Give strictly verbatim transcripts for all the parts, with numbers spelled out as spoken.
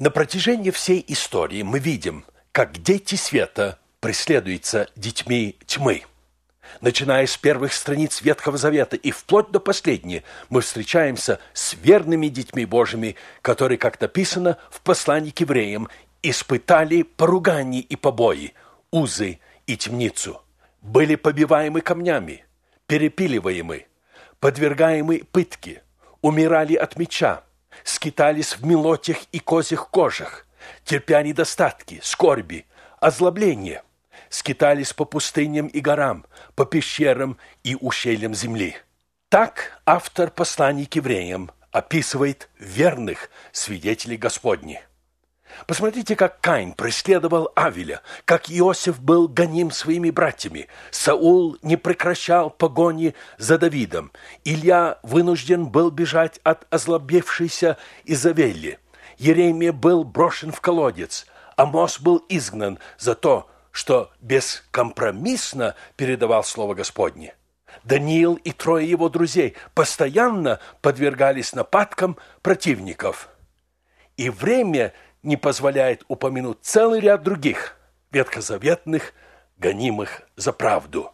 На протяжении всей истории мы видим, как дети света преследуются детьми тьмы. Начиная с первых страниц Ветхого Завета и вплоть до последней, мы встречаемся с верными детьми Божьими, которые, как написано в послании к евреям, испытали поругания и побои, узы и темницу, были побиваемы камнями, перепиливаемы, подвергаемы пытке, умирали от меча, скитались в мелотях и козьих кожах, терпя недостатки, скорби, озлобление, скитались по пустыням и горам, по пещерам и ущельям земли. Так автор посланий к евреям описывает верных свидетелей Господни. Посмотрите, как Каин преследовал Авеля, как Иосиф был гоним своими братьями, Саул не прекращал погони за Давидом, Илья вынужден был бежать от озлобившейся Изавели, Еремия был брошен в колодец, Амос был изгнан за то, что бескомпромиссно передавал слово Господне. Даниил и трое его друзей постоянно подвергались нападкам противников. И время не позволяет упомянуть целый ряд других ветхозаветных, гонимых за правду.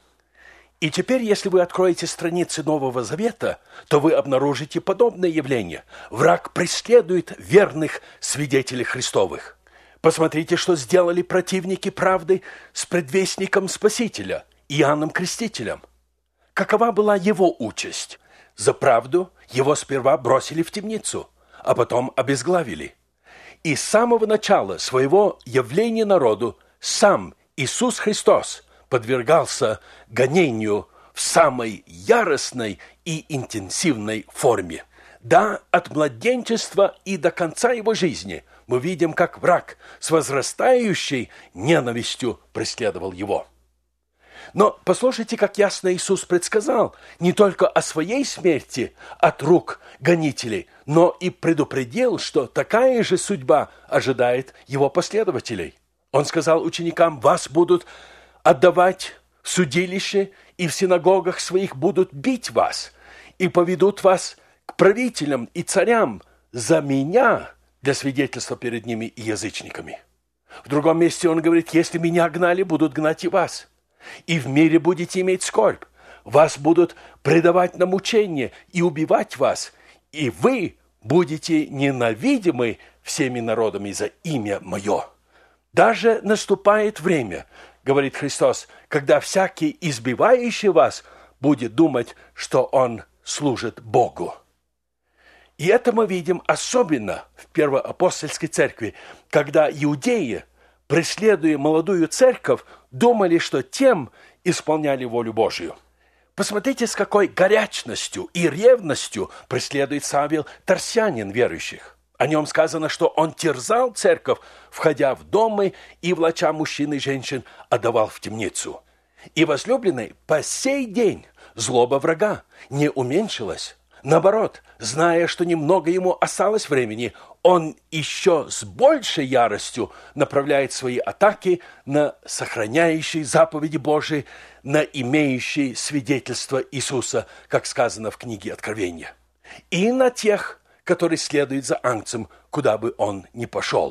И теперь, если вы откроете страницы Нового Завета, то вы обнаружите подобное явление. Враг преследует верных свидетелей Христовых. Посмотрите, что сделали противники правды с предвестником Спасителя, Иоанном Крестителем. Какова была его участь? За правду его сперва бросили в темницу, а потом обезглавили. И с самого начала своего явления народу сам Иисус Христос подвергался гонению в самой яростной и интенсивной форме. Да, от младенчества и до конца его жизни мы видим, как враг с возрастающей ненавистью преследовал его. Но послушайте, как ясно Иисус предсказал не только о своей смерти от рук гонителей, но и предупредил, что такая же судьба ожидает его последователей. Он сказал ученикам: «Вас будут отдавать в судилище, и в синагогах своих будут бить вас, и поведут вас к правителям и царям за меня для свидетельства перед ними и язычниками». В другом месте он говорит: «Если меня гнали, будут гнать и вас. И в мире будете иметь скорбь. Вас будут предавать на мучение и убивать вас, и вы будете ненавидимы всеми народами за имя мое. Даже наступает время, говорит Христос, когда всякий, избивающий вас, будет думать, что он служит Богу». И это мы видим особенно в первоапостольской церкви, когда иудеи, преследуя молодую церковь, думали, что тем исполняли волю Божию. Посмотрите, с какой горячностью и ревностью преследует Савел Тарсянин верующих. О нем сказано, что он терзал церковь, входя в дома и, влача мужчин и женщин, отдавал в темницу. И возлюбленный по сей день злоба врага не уменьшилась. Наоборот, зная, что немного ему осталось времени, он еще с большей яростью направляет свои атаки на сохраняющие заповеди Божии, на имеющие свидетельство Иисуса, как сказано в книге Откровения, и на тех, которые следуют за Агнцем, куда бы он ни пошел.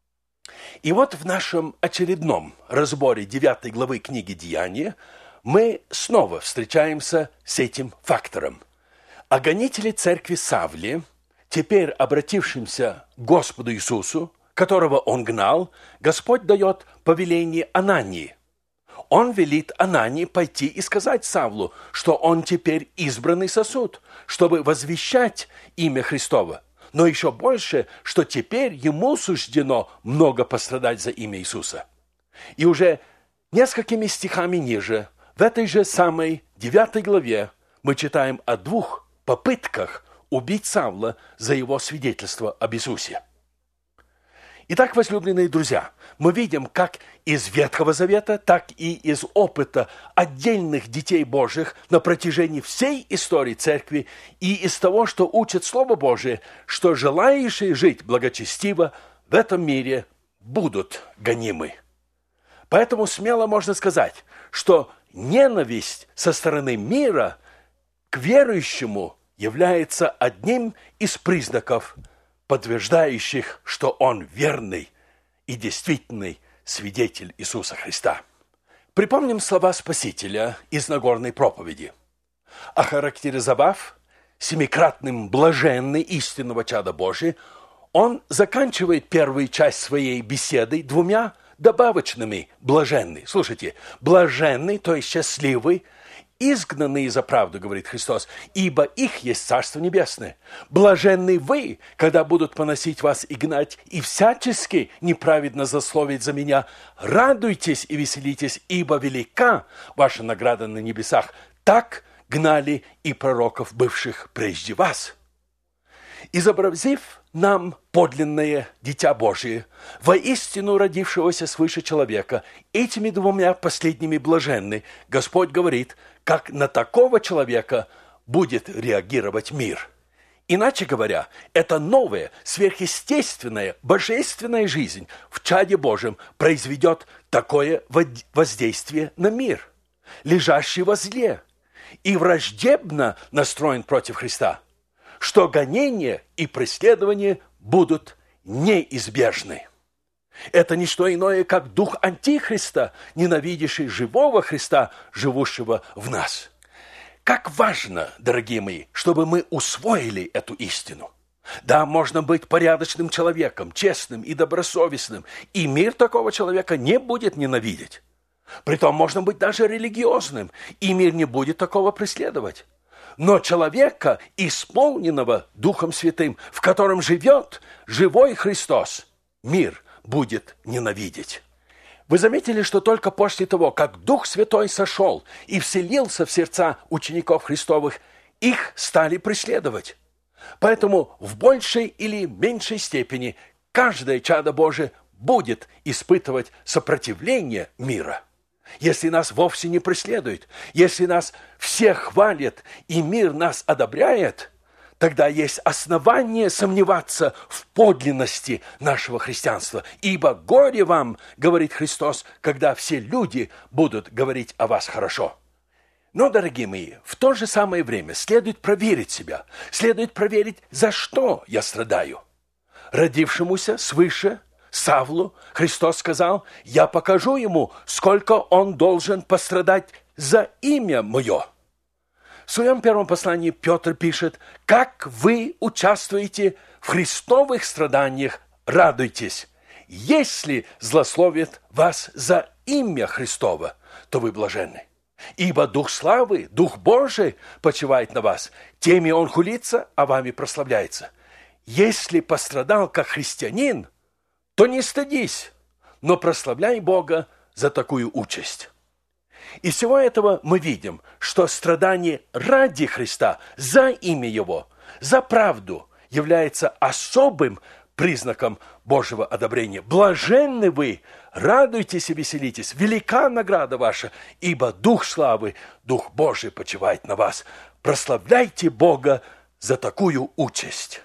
И вот в нашем очередном разборе девятой главы книги Деяния мы снова встречаемся с этим фактором. А гонители церкви Савле, теперь обратившимся к Господу Иисусу, которого он гнал, Господь дает повеление Анании. Он велит Анании пойти и сказать Савлу, что он теперь избранный сосуд, чтобы возвещать имя Христово, но еще больше, что теперь ему суждено много пострадать за имя Иисуса. И уже несколькими стихами ниже, в этой же самой девятой главе, мы читаем о двух попытках убить Савла за его свидетельство об Иисусе. Итак, возлюбленные друзья, мы видим, как из Ветхого Завета, так и из опыта отдельных детей Божьих на протяжении всей истории Церкви и из того, что учит Слово Божие, что желающие жить благочестиво в этом мире будут гонимы. Поэтому смело можно сказать, что ненависть со стороны мира к верующему является одним из признаков подтверждающих, что он верный и действительный свидетель Иисуса Христа. Припомним слова Спасителя из Нагорной проповеди. Охарактеризовав семикратным блаженный истинного чада Божия, он заканчивает первую часть своей беседы двумя добавочными блаженный. Слушайте, блаженный, то есть счастливый, изгнанные за правду, говорит Христос, ибо их есть Царство Небесное. Блаженны вы, когда будут поносить вас и гнать, и всячески неправедно злословить за меня. Радуйтесь и веселитесь, ибо велика ваша награда на небесах. Так гнали и пророков, бывших прежде вас. Изобразив нам подлинное Дитя Божие, воистину родившегося свыше человека, этими двумя последними блаженны, Господь говорит, как на такого человека будет реагировать мир. Иначе говоря, это новая, сверхъестественная, божественная жизнь в чаде Божьем произведет такое воздействие на мир, лежащий во зле и враждебно настроен против Христа, что гонения и преследования будут неизбежны. Это не что иное, как дух Антихриста, ненавидящий живого Христа, живущего в нас. Как важно, дорогие мои, чтобы мы усвоили эту истину. Да, можно быть порядочным человеком, честным и добросовестным, и мир такого человека не будет ненавидеть. Притом можно быть даже религиозным, и мир не будет такого преследовать. Но человека, исполненного Духом Святым, в котором живет живой Христос, мир будет ненавидеть. Вы заметили, что только после того, как Дух Святой сошел и вселился в сердца учеников Христовых, их стали преследовать. Поэтому в большей или меньшей степени каждое чадо Божие будет испытывать сопротивление мира. Если нас вовсе не преследуют, если нас все хвалят и мир нас одобряет, тогда есть основание сомневаться в подлинности нашего христианства. Ибо горе вам, говорит Христос, когда все люди будут говорить о вас хорошо. Но, дорогие мои, в то же самое время следует проверить себя, следует проверить, за что я страдаю. Родившемуся свыше Савлу Христос сказал, я покажу ему, сколько он должен пострадать за имя мое. В своем первом послании Петр пишет, как вы участвуете в христовых страданиях, радуйтесь. Если злословят вас за имя Христово, то вы блаженны. Ибо Дух славы, Дух Божий почивает на вас. Теми он хулится, а вами прославляется. Если пострадал как христианин, то не стыдись, но прославляй Бога за такую участь. Из всего этого мы видим, что страдание ради Христа, за имя Его, за правду является особым признаком Божьего одобрения. Блаженны вы, радуйтесь и веселитесь, велика награда ваша, ибо Дух славы, Дух Божий почивает на вас. Прославляйте Бога за такую участь.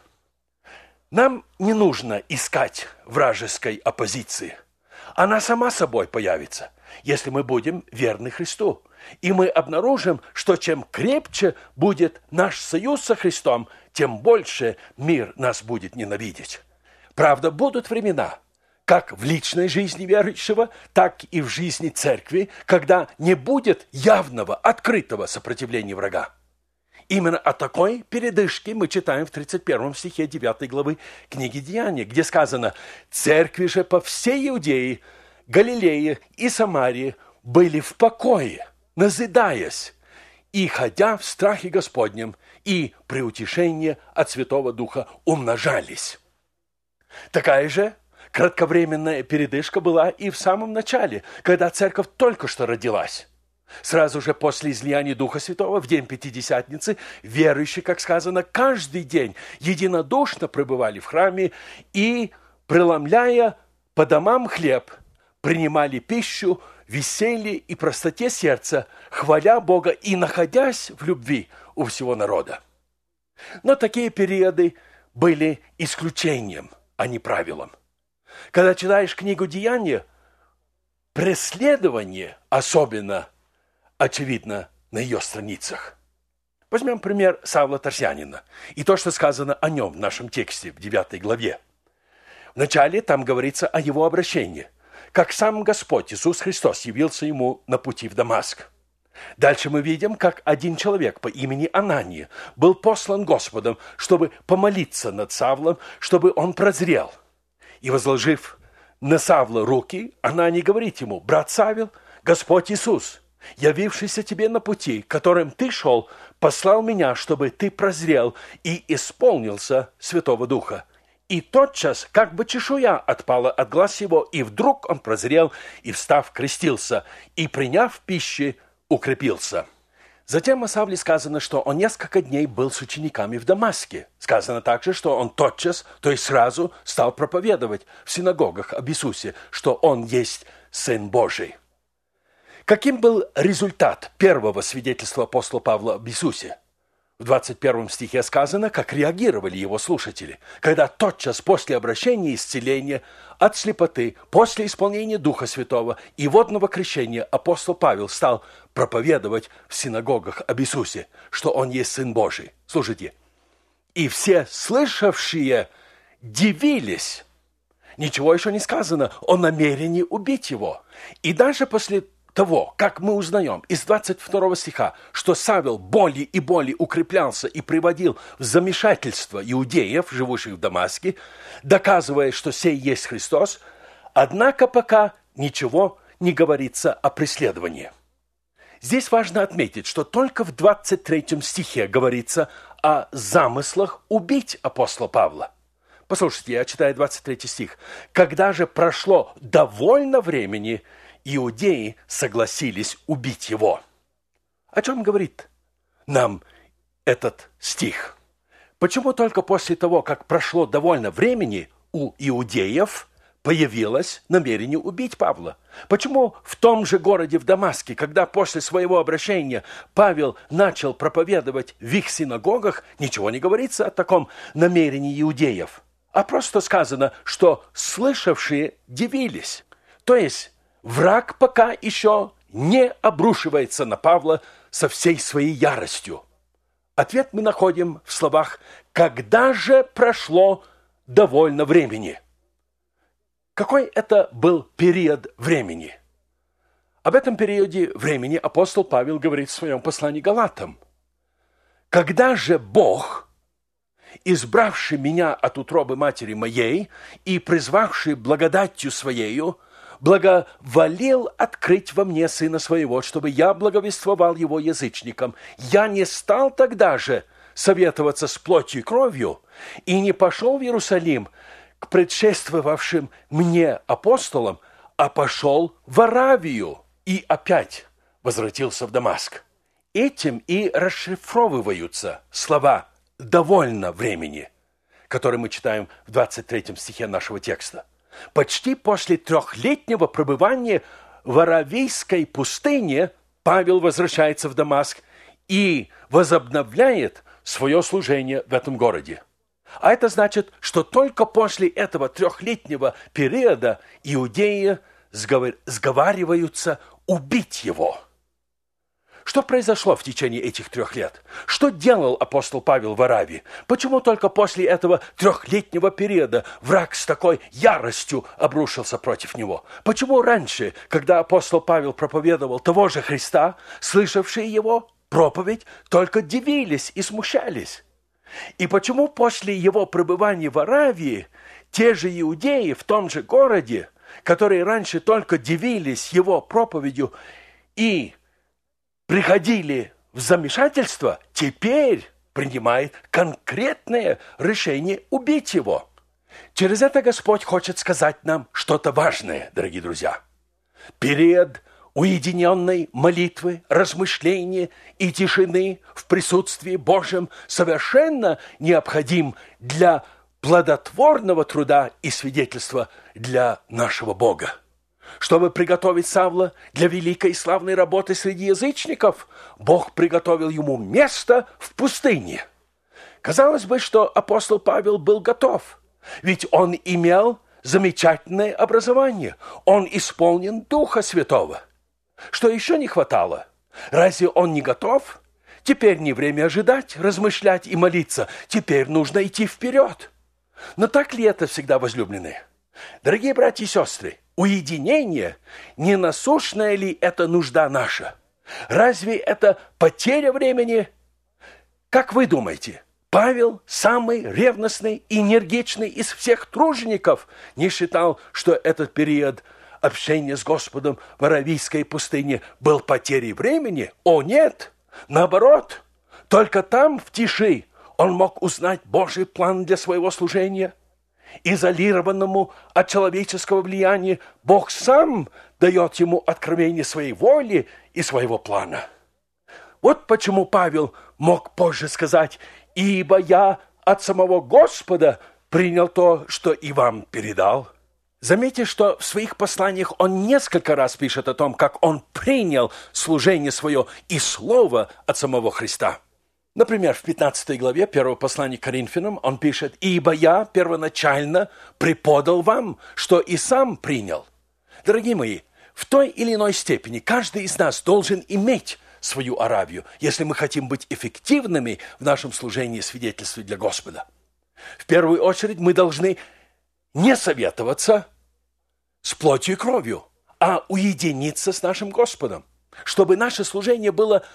Нам не нужно искать вражеской оппозиции. Она сама собой появится, если мы будем верны Христу. И мы обнаружим, что чем крепче будет наш союз со Христом, тем больше мир нас будет ненавидеть. Правда, будут времена, как в личной жизни верующего, так и в жизни церкви, когда не будет явного, открытого сопротивления врага. Именно о такой передышке мы читаем в тридцать первом стихе девятой главы книги Деяния, где сказано: «Церкви же по всей Иудее, Галилее и Самарии были в покое, назидаясь, и, ходя в страхе Господнем, и при утешении от Святого Духа умножались». Такая же кратковременная передышка была и в самом начале, когда церковь только что родилась. Сразу же после излияния Духа Святого в день Пятидесятницы верующие, как сказано, каждый день единодушно пребывали в храме и, преломляя по домам хлеб, принимали пищу в веселье и простоте сердца, хваля Бога и находясь в любви у всего народа. Но такие периоды были исключением, а не правилом. Когда читаешь книгу Деяния, преследование особенно очевидно на ее страницах. Возьмем пример Савла Тарсянина и то, что сказано о нем в нашем тексте в девятой главе. Вначале там говорится о его обращении, как сам Господь Иисус Христос явился ему на пути в Дамаск. Дальше мы видим, как один человек по имени Анания был послан Господом, чтобы помолиться над Савлом, чтобы он прозрел. И, возложив на Савла руки, Анания говорит ему: «Брат Савел, Господь Иисус, явившийся тебе на пути, которым ты шел, послал меня, чтобы ты прозрел и исполнился Святого Духа». И тотчас, как бы чешуя отпала от глаз его, и вдруг он прозрел, и, встав, крестился, и, приняв пищи, укрепился. Затем о Савле сказано, что он несколько дней был с учениками в Дамаске. Сказано также, что он тотчас, то есть сразу, стал проповедовать в синагогах об Иисусе, что он есть Сын Божий. Каким был результат первого свидетельства апостола Павла об Иисусе? В двадцать первом стихе сказано, как реагировали его слушатели, когда тотчас после обращения исцеления от слепоты, после исполнения Духа Святого и водного крещения апостол Павел стал проповедовать в синагогах об Иисусе, что он есть Сын Божий. Слушайте, и все слышавшие дивились. Ничего еще не сказано о намерении убить его. И даже после того, как мы узнаем из двадцать второго стиха, что Савел более и более укреплялся и приводил в замешательство иудеев, живущих в Дамаске, доказывая, что сей есть Христос, однако пока ничего не говорится о преследовании. Здесь важно отметить, что только в двадцать третьем стихе говорится о замыслах убить апостола Павла. Послушайте, я читаю двадцать третий стих. «Когда же прошло довольно времени, иудеи согласились убить его». О чем говорит нам этот стих? Почему только после того, как прошло довольно времени, у иудеев появилось намерение убить Павла? Почему в том же городе, в Дамаске, когда после своего обращения Павел начал проповедовать в их синагогах, ничего не говорится о таком намерении иудеев, а просто сказано, что слышавшие дивились? То есть враг пока еще не обрушивается на Павла со всей своей яростью. Ответ мы находим в словах «когда же прошло довольно времени». Какой это был период времени? Об этом периоде времени апостол Павел говорит в своем послании Галатам. «Когда же Бог, избравший меня от утробы матери моей и призвавший благодатью Своею, благоволел открыть во мне Сына Своего, чтобы я благовествовал Его язычникам. Я не стал тогда же советоваться с плотью и кровью и не пошел в Иерусалим к предшествовавшим мне апостолам, а пошел в Аравию и опять возвратился в Дамаск». Этим и расшифровываются слова «довольно времени», которые мы читаем в двадцать третьем стихе нашего текста. Почти после трехлетнего пребывания в Аравийской пустыне Павел возвращается в Дамаск и возобновляет свое служение в этом городе. А это значит, что только после этого трехлетнего периода иудеи сговариваются убить его. Что произошло в течение этих трех лет? Что делал апостол Павел в Аравии? Почему только после этого трехлетнего периода враг с такой яростью обрушился против него? Почему раньше, когда апостол Павел проповедовал того же Христа, слышавшие его проповедь только дивились и смущались? И почему после его пребывания в Аравии те же иудеи в том же городе, которые раньше только дивились его проповедью и приходили в замешательство, теперь принимает конкретное решение убить его? Через это Господь хочет сказать нам что-то важное, дорогие друзья. Период уединенной молитвы, размышления и тишины в присутствии Божьем совершенно необходим для плодотворного труда и свидетельства для нашего Бога. Чтобы приготовить Савла для великой и славной работы среди язычников, Бог приготовил ему место в пустыне. Казалось бы, что апостол Павел был готов, ведь он имел замечательное образование, он исполнен Духа Святого. Что еще не хватало? Разве он не готов? Теперь не время ожидать, размышлять и молиться. Теперь нужно идти вперед. Но так ли это всегда, возлюбленные? Дорогие братья и сестры, уединение, не насущная ли это нужда наша? Разве это потеря времени? Как вы думаете, Павел, самый ревностный и энергичный из всех тружеников, не считал, что этот период общения с Господом в Аравийской пустыне был потерей времени? О, нет! Наоборот, только там, в тиши, он мог узнать Божий план для своего служения. Изолированному от человеческого влияния Бог сам дает ему откровение своей воли и своего плана. Вот почему Павел мог позже сказать: «Ибо я от самого Господа принял то, что и вам передал». Заметьте, что в своих посланиях он несколько раз пишет о том, как он принял служение свое и слово от самого Христа. Например, в пятнадцатой главе первого послания к Коринфянам он пишет: «Ибо я первоначально преподал вам, что и сам принял». Дорогие мои, в той или иной степени каждый из нас должен иметь свою Аравию, если мы хотим быть эффективными в нашем служении и свидетельстве для Господа. В первую очередь мы должны не советоваться с плотью и кровью, а уединиться с нашим Господом, чтобы наше служение было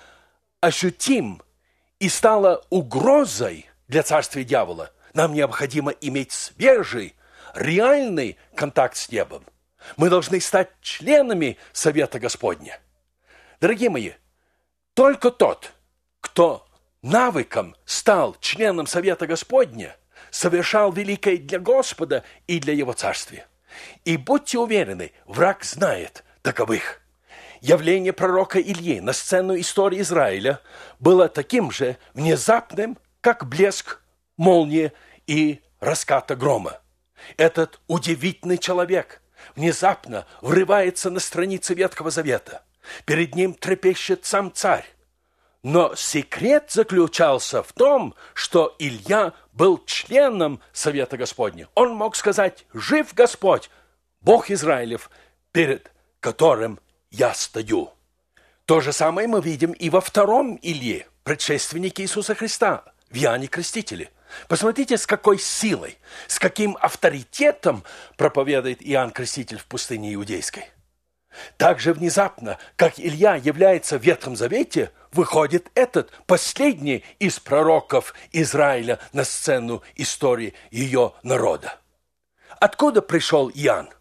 ощутим и стало угрозой для царствия дьявола. Нам необходимо иметь свежий, реальный контакт с небом. Мы должны стать членами Совета Господня. Дорогие мои, только тот, кто навыком стал членом Совета Господня, совершал великое для Господа и для Его Царствия. И будьте уверены, враг знает таковых. Явление пророка Ильи на сцену истории Израиля было таким же внезапным, как блеск молнии и раската грома. Этот удивительный человек внезапно врывается на страницы Ветхого Завета. Перед ним трепещет сам царь. Но секрет заключался в том, что Илья был членом Совета Господня. Он мог сказать: «Жив Господь, Бог Израилев, перед которым я стою». То же самое мы видим и во втором Илье, предшественнике Иисуса Христа, в Иоанне Крестителе. Посмотрите, с какой силой, с каким авторитетом проповедует Иоанн Креститель в пустыне Иудейской. Так же внезапно, как Илья является в Ветхом Завете, выходит этот, последний из пророков Израиля на сцену истории ее народа. Откуда пришел Иоанн?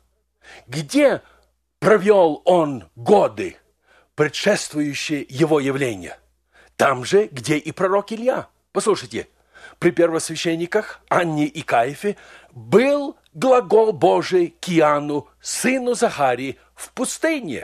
Где провел он годы, предшествующие его явлению? Там же, где и пророк Илья. Послушайте, при первосвященниках Анне и Каифе был глагол Божий к Иоанну, сыну Захарии, в пустыне.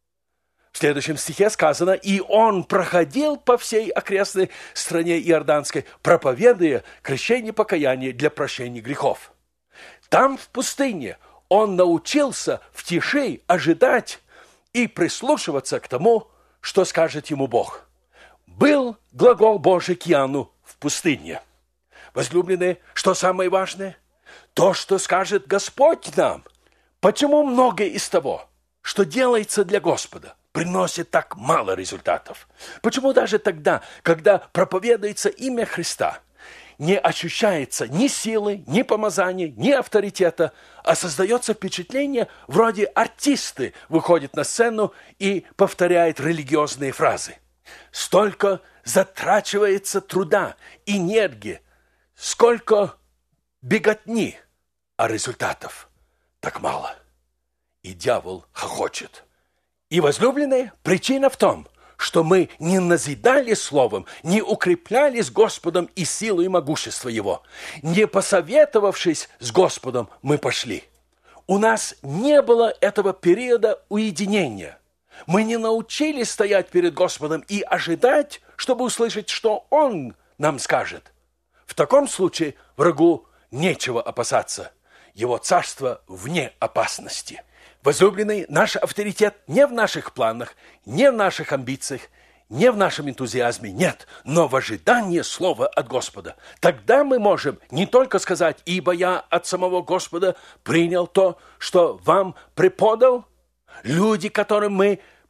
В следующем стихе сказано: «И он проходил по всей окрестной стране Иорданской, проповедуя крещение покаяния для прощения грехов». Там, в пустыне, он научился в тиши ожидать и прислушиваться к тому, что скажет ему Бог. Был глагол Божий к Иоанну в пустыне. Возлюбленные, что самое важное? То, что скажет Господь нам. Почему многое из того, что делается для Господа, приносит так мало результатов? Почему даже тогда, когда проповедуется имя Христа, не ощущается ни силы, ни помазания, ни авторитета, а создается впечатление, вроде артисты выходят на сцену и повторяют религиозные фразы? Столько затрачивается труда, энергии, сколько беготни, а результатов так мало. И дьявол хохочет. И, возлюбленные, причина в том, что мы не назидали словом, не укреплялись Господом и силой и могущество Его. Не посоветовавшись с Господом, мы пошли. У нас не было этого периода уединения. Мы не научились стоять перед Господом и ожидать, чтобы услышать, что Он нам скажет. В таком случае врагу нечего опасаться. Его царство вне опасности. Возлюбленный, наш авторитет не в наших планах, не в наших амбициях, не в нашем энтузиазме, нет, но в ожидании слова от Господа. Тогда мы можем не только сказать: «Ибо я от самого Господа принял то, что вам преподал». Люди, которым мы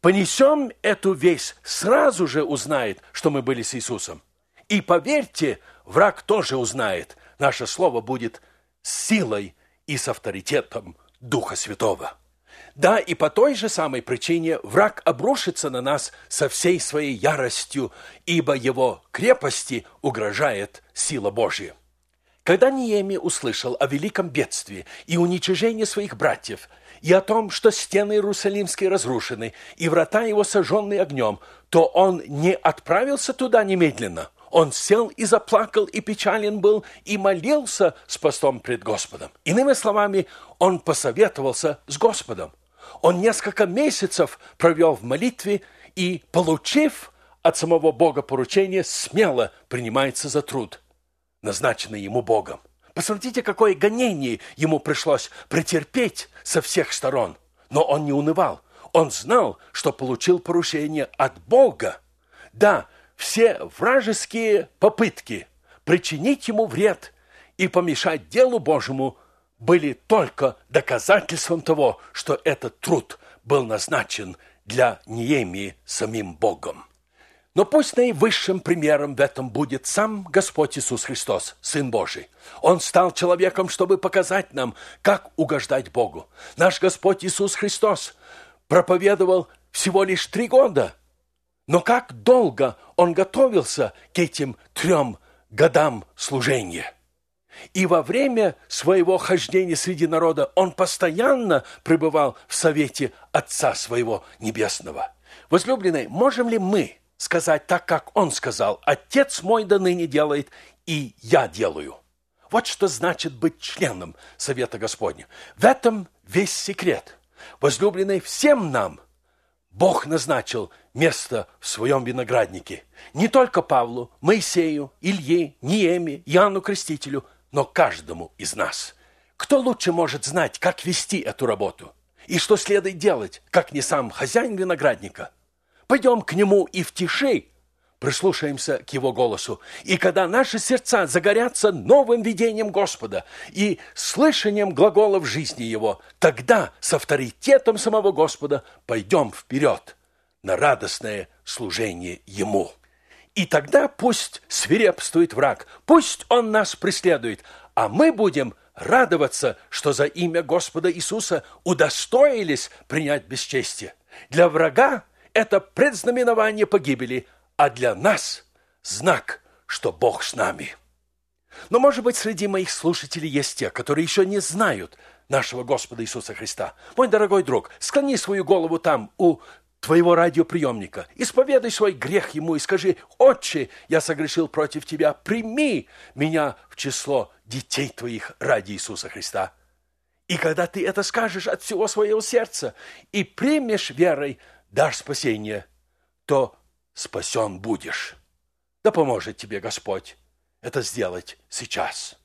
понесем эту весть, сразу же узнает, что мы были с Иисусом. И поверьте, враг тоже узнает. Наше слово будет с силой и с авторитетом Духа Святого. Да, и по той же самой причине враг обрушится на нас со всей своей яростью, ибо его крепости угрожает сила Божья. Когда Неемия услышал о великом бедствии и уничтожении своих братьев, и о том, что стены Иерусалимские разрушены, и врата его сожжены огнем, то он не отправился туда немедленно. Он сел и заплакал, и печален был, и молился с постом пред Господом. Иными словами, он посоветовался с Господом. Он несколько месяцев провел в молитве и, получив от самого Бога поручение, смело принимается за труд, назначенный ему Богом. Посмотрите, какое гонение ему пришлось претерпеть со всех сторон. Но он не унывал. Он знал, что получил поручение от Бога. Да, все вражеские попытки причинить ему вред и помешать делу Божьему были только доказательством того, что этот труд был назначен для Неемии самим Богом. Но пусть наивысшим примером в этом будет сам Господь Иисус Христос, Сын Божий. Он стал человеком, чтобы показать нам, как угождать Богу. Наш Господь Иисус Христос проповедовал всего лишь три года. Но как долго Он готовился к этим трем годам служения. И во время своего хождения среди народа Он постоянно пребывал в совете Отца Своего Небесного. Возлюбленные, можем ли мы сказать так, как Он сказал: «Отец мой до ныне делает, и я делаю»? Вот что значит быть членом Совета Господня. В этом весь секрет. Возлюбленные, всем нам Бог назначил место в своем винограднике. Не только Павлу, Моисею, Илье, Неемии, Иоанну Крестителю, но каждому из нас. Кто лучше может знать, как вести эту работу? И что следует делать, как не сам хозяин виноградника? Пойдем к нему и в тиши прислушаемся к его голосу. И когда наши сердца загорятся новым видением Господа и слышанием глаголов жизни Его, тогда с авторитетом самого Господа пойдем вперед на радостное служение Ему. И тогда пусть свирепствует враг, пусть он нас преследует, а мы будем радоваться, что за имя Господа Иисуса удостоились принять бесчестие. Для врага это предзнаменование погибели, а для нас знак, что Бог с нами. Но, может быть, среди моих слушателей есть те, которые еще не знают нашего Господа Иисуса Христа. Мой дорогой друг, склони свою голову там, у твоего радиоприемника, исповедай свой грех Ему и скажи: «Отче, я согрешил против Тебя, прими меня в число детей Твоих ради Иисуса Христа». И когда ты это скажешь от всего своего сердца и примешь верой дар спасения, то спасен будешь. Да поможет тебе Господь это сделать сейчас.